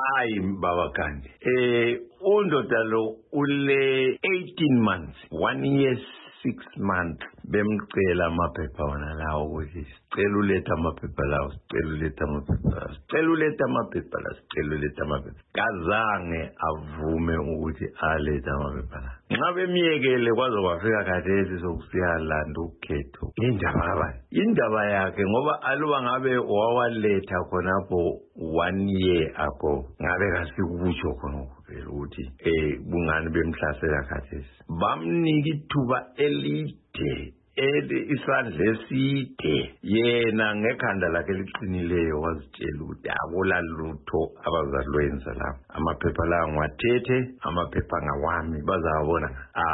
Hayi baba Gandhi. Undoda lo ule 18 months, 1 year 6 months bemcela amaphepha wona lawo ukuthi sicela uletha amaphepha lawo, sicela uletha amaphepha lawo, sicela uletha amaphepha lawo, sicela uletha amaphepha. Kazange avume ukuthi alethe amaphepha lawo. Ngabe miyekele kwaze kwafika khathesi sokusiyalanda ukhetho. Indaba kabani? Indaba yakhe ngoba aluba ngabe wawaletha khonapho 1 year ago, ngabe kasikubutsho khona phela ukuthi bungani bemhlasela khathesi. Bamnika ithuba elide isandla eside yena ngekhanda lakhe liqinileyo wazitshela ukuthi akula lutho abazalwenza lapha. Amaphepha la ngiwathethe, amaphepha ngawami bazawabona.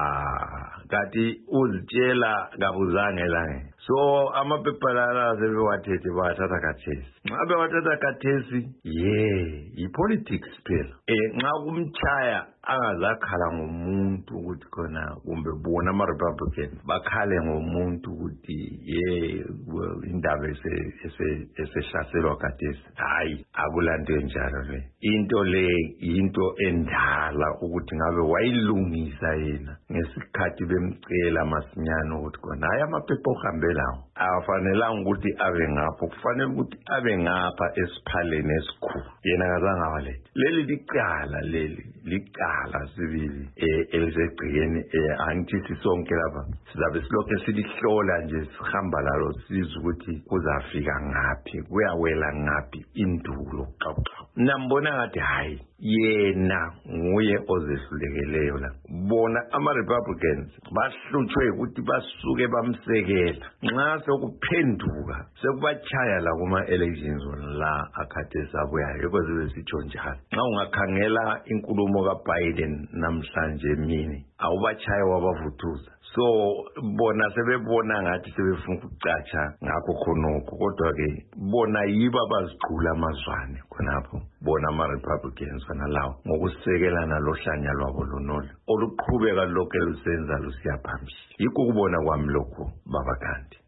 Kanti uzitshela kabuzange lange. So amaphepha la sebewathethe bathatha khathesi. Ngabe wathatha khathesi ipolitics phela. Nxa kumchaya angazakhala ngomuntu ukuthi khona kumbe bona ama-Republican bakhale ngomuntu ukuthi indaba esehlaselwa khathesi. Hayi, akulanto enjalo le. Into le into endala ukuthi ngabe wayilungisa yena ngesikhathi bemcela masinyane ukuthi khona hayi amaphepha ohambe lawo afanelanga ukuthi abe ngapho, kufanele ukuthi abe ngapha esiphaleni esikhulu. Yena kazange awalethe. Leli licala sibili elisegcikeni. Angithi sonke lapha sizabe silokho silihlola nje, sihamba lalo sizwe ukuthi kuzafika ngaphi, kuyawela ngaphi indulo. Nambona ngathi hayi yena nguye ozehlulekeleyo la. Bona ama-Republicans bahlutshwe ukuthi basuke bamsekela. Nxa sokuphenduka sekubachaya la kuma-elections la akhathesi abuyayo, yebo zibe sitsho njalo. Nxa ungakhangela inkulumo kaBiden namhlanje emini awubachaya wabavuthuza. So bona sebebona ngathi sebefuna ukucatsha ngakho khonokho, kodwa ke bona yiba baziqhula amazwane khonapho bona ama-Republicans khona lawo ngokusekelana lohlanya lwabo lonolo oluqhubeka lokho elusenza lusiya phambili. Yikho kubona kwami lokho baba Gandhi.